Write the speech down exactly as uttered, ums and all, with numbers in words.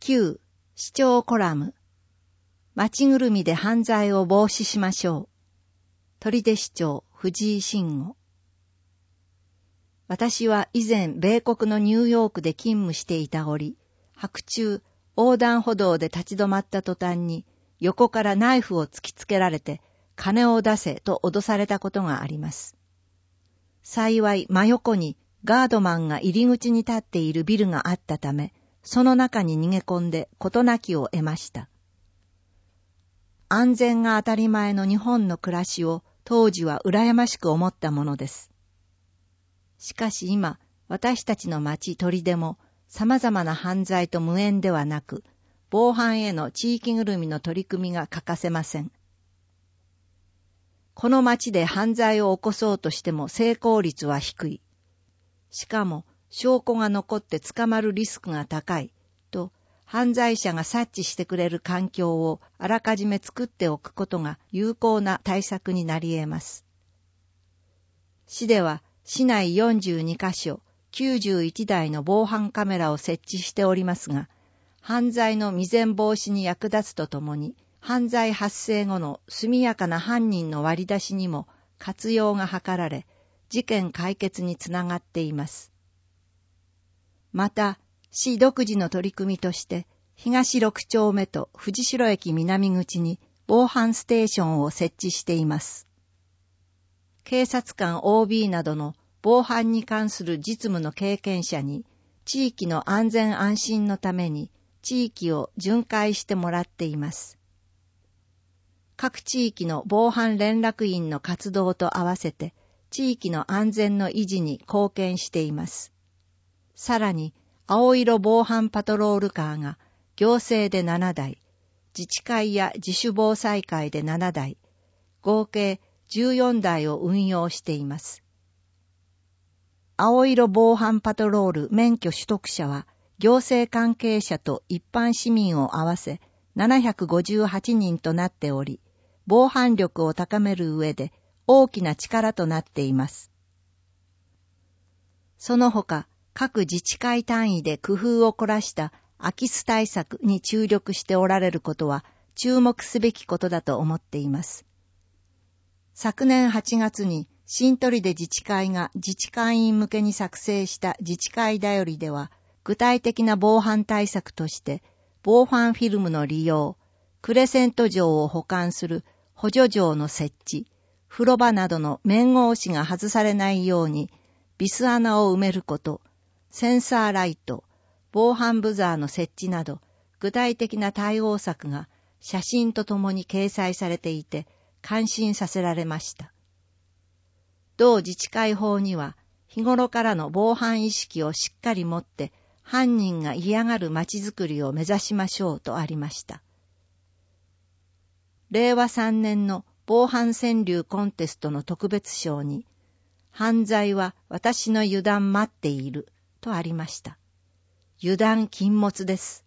きゅう. 市長コラム。町ぐるみで犯罪を防止しましょう。取手市長藤井慎吾。私は以前米国のニューヨークで勤務していた折、白昼横断歩道で立ち止まった途端に横からナイフを突きつけられて金を出せと脅されたことがあります。幸い真横にガードマンが入り口に立っているビルがあったため、その中に逃げ込んで事なきを得ました。安全が当たり前の日本の暮らしを当時は羨ましく思ったものです。しかし今、私たちの町取手も様々な犯罪と無縁ではなく、防犯への地域ぐるみの取り組みが欠かせません。この町で犯罪を起こそうとしても成功率は低い。しかも証拠が残って捕まるリスクが高いと、犯罪者が察知してくれる環境をあらかじめ作っておくことが有効な対策になり得ます。市では市内よんじゅうにカ所、きゅうじゅういちだいの防犯カメラを設置しておりますが、犯罪の未然防止に役立つとともに、犯罪発生後の速やかな犯人の割り出しにも活用が図られ、事件解決につながっています。また、市独自の取り組みとして、東ろく丁目と藤代駅南口に防犯ステーションを設置しています。警察官 オービー などの防犯に関する実務の経験者に、地域の安全安心のために地域を巡回してもらっています。各地域の防犯連絡員の活動と合わせて、地域の安全の維持に貢献しています。さらに、青色防犯パトロールカーが行政でななだい、自治会や自主防災会でななだい、合計じゅうよんだいを運用しています。青色防犯パトロール免許取得者は、行政関係者と一般市民を合わせななひゃくごじゅうはちにんとなっており、防犯力を高める上で大きな力となっています。その他、各自治会単位で工夫を凝らした空き巣対策に注力しておられることは注目すべきことだと思っています。昨年はちがつに新取手自治会が自治会員向けに作成した自治会だよりでは、具体的な防犯対策として、防犯フィルムの利用、クレセント錠を保管する補助錠の設置、風呂場などの面格子が外されないように、ビス穴を埋めること、センサーライト、防犯ブザーの設置など、具体的な対応策が写真とともに掲載されていて、感心させられました。同自治会法には、日頃からの防犯意識をしっかり持って、犯人が嫌がる街づくりを目指しましょうとありました。れいわさんねんの防犯川柳コンテストの特別賞に、犯罪は私の油断待っているとありました。油断禁物です。